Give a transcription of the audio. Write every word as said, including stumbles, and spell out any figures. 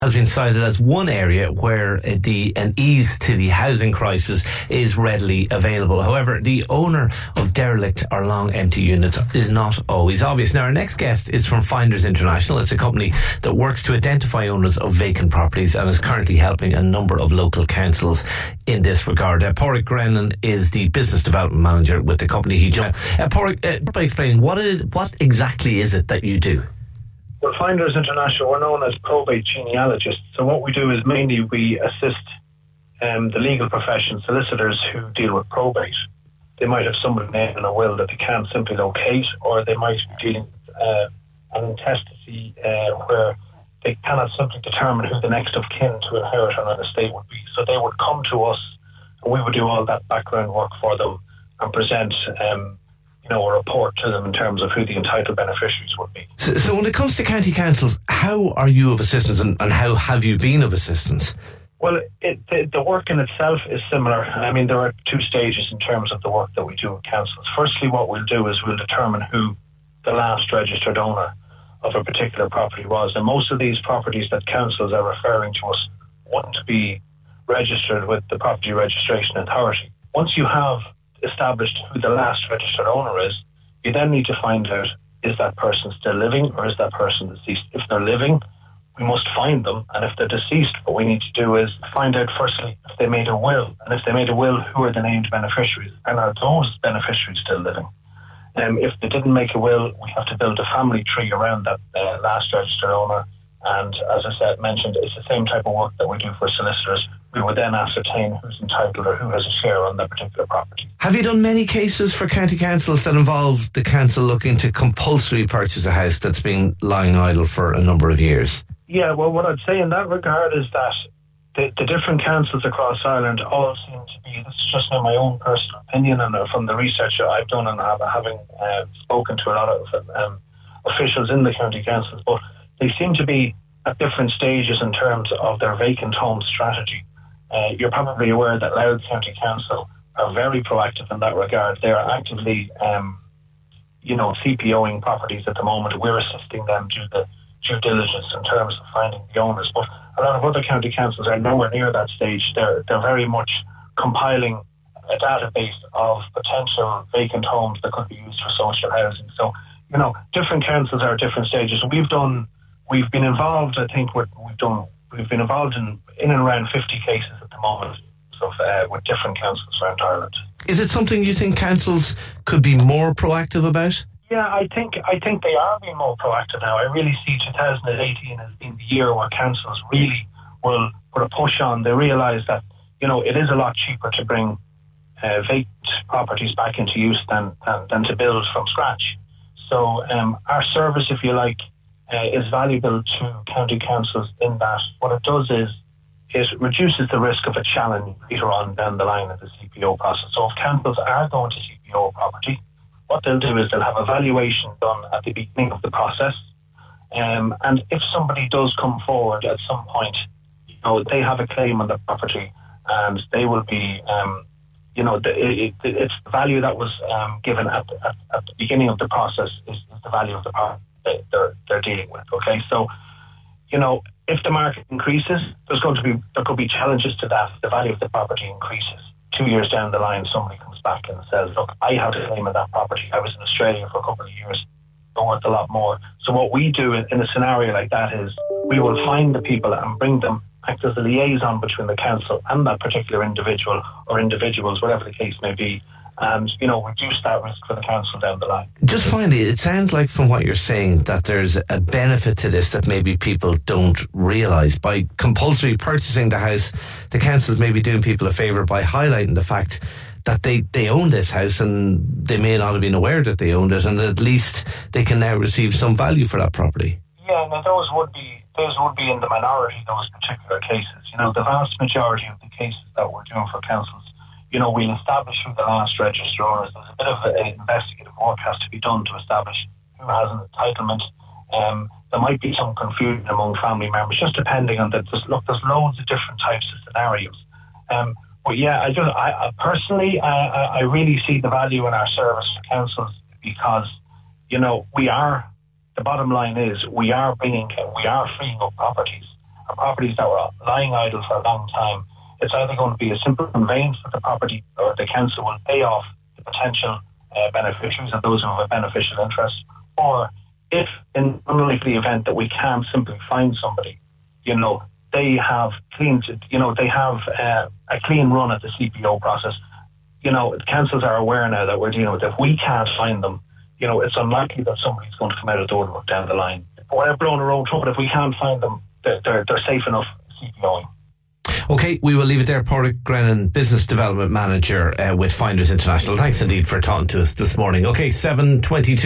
has been cited as one area where the an ease to the housing crisis is readily available. However, the owner of derelict or long empty units is not always obvious. Now, our next guest is from Finders International. It's a company that works to identify owners of vacant properties and is currently helping a number of local councils in this regard. Uh, Pádraig Grennan is the business development manager with the company he joined. Uh, Pádraig, uh, by explaining what is, what exactly is it that you do? Well, Finders International, we're known as probate genealogists. So what we do is mainly we assist um, the legal profession, solicitors who deal with probate. They might have somebody named in a will that they can't simply locate, or they might be dealing with uh, an intestacy uh, where they cannot simply determine who the next of kin to inherit on an estate would be. So they would come to us, and we would do all that background work for them and present um, you know, a report to them in terms of who the entitled beneficiaries would be. So, so when it comes to county councils, how are you of assistance, and, and how have you been of assistance? Well, it, the, the work in itself is similar. I mean, there are two stages in terms of the work that we do with councils. Firstly, what we'll do is we'll determine who the last registered owner of a particular property was. And most of these properties that councils are referring to us wouldn't be registered with the Property Registration Authority. Once you have established who the last registered owner is, you then need to find out, is that person still living or is that person deceased? If they're living, we must find them, and if they're deceased, what we need to do is find out firstly if they made a will, and if they made a will, who are the named beneficiaries, and are those beneficiaries still living? Um, if they didn't make a will, we have to build a family tree around that uh, last registered owner, and as I said, mentioned, it's the same type of work that we do for solicitors. We would then ascertain who's entitled or who has a share on that particular property. Have you done many cases for county councils that involve the council looking to compulsory purchase a house that's been lying idle for a number of years? Yeah, well, what I'd say in that regard is that the, the different councils across Ireland all seem to be, this is just my own personal opinion and from the research that I've done and having uh, spoken to a lot of um, officials in the county councils, but they seem to be at different stages in terms of their vacant home strategy. Uh, you're probably aware that Louth County Council are very proactive in that regard. They are actively, um, you know, CPOing properties at the moment. We're assisting them to the due diligence in terms of finding the owners. But a lot of other county councils are nowhere near that stage. They're they're very much compiling a database of potential vacant homes that could be used for social housing. So, you know, different councils are at different stages. We've done, we've been involved. I think what we've done, we've been involved in in and around fifty cases at the moment, so uh, with different councils around Ireland. Is it something you think councils could be more proactive about? Yeah, I think I think they are being more proactive now. I really see two thousand eighteen as being the year where councils really will put a push on. They realise that, you know, it is a lot cheaper to bring uh, vacant properties back into use than, than, than to build from scratch. So um, our service, if you like, uh, is valuable to county councils in that what it does is it reduces the risk of a challenge later on down the line of the C P O process. So if councils are going to C P O a property, what they'll do is they'll have a valuation done at the beginning of the process. Um, and if somebody does come forward at some point, you know, they have a claim on the property and they will be, um, you know, the, it, it, it's the value that was um, given at the, at, at the beginning of the process is, is the value of the property that they're, they're dealing with. Okay, so, you know, if the market increases, there's going to be, there could be challenges to that. The value of the property increases. Two years down the line, somebody comes back and says, look, I have a claim on that property. I was in Australia for a couple of years. They're worth a lot more. So what we do in, in a scenario like that is we will find the people and bring them, act as a liaison between the council and that particular individual or individuals, whatever the case may be, and, you know, reduce that risk for the council down the line. Just finally, it sounds like from what you're saying that there's a benefit to this that maybe people don't realise. By compulsory purchasing the house, the council's maybe doing people a favour by highlighting the fact that they, they own this house and they may not have been aware that they owned it, and at least they can now receive some value for that property. Yeah, now those would be those would be in the minority, those particular cases. You know, the vast majority of the cases that we're doing for councils, you know, we'll establish who the last registered owner is. There's a bit of an investigative work has to be done to establish who has an entitlement. Um, there might be some confusion among family members, just depending on that. There's, look, there's loads of different types of scenarios. Um, but yeah, I just, I, I personally, I, I really see the value in our service for councils because, you know, we are, the bottom line is we are bringing, we are freeing up properties. or properties that were lying idle for a long time, it's either going to be a simple conveyance that the property or the council will pay off the potential uh, beneficiaries and those who have a beneficial interest, or if in unlikely event that we can't simply find somebody, you know, they have clean, you know, they have uh, a clean run at the C P O process. You know, the councils are aware now that we're dealing with, if we can't find them, you know, it's unlikely that somebody's going to come out of Dordrecht down the line. We're blowing our own trumpet. If we can't find them, they're, they're, they're safe enough CPOing. Okay, we will leave it there. Pádraig Grennan, Business Development Manager uh, with Finders International. Thanks indeed for talking to us this morning. Okay, seven twenty-two.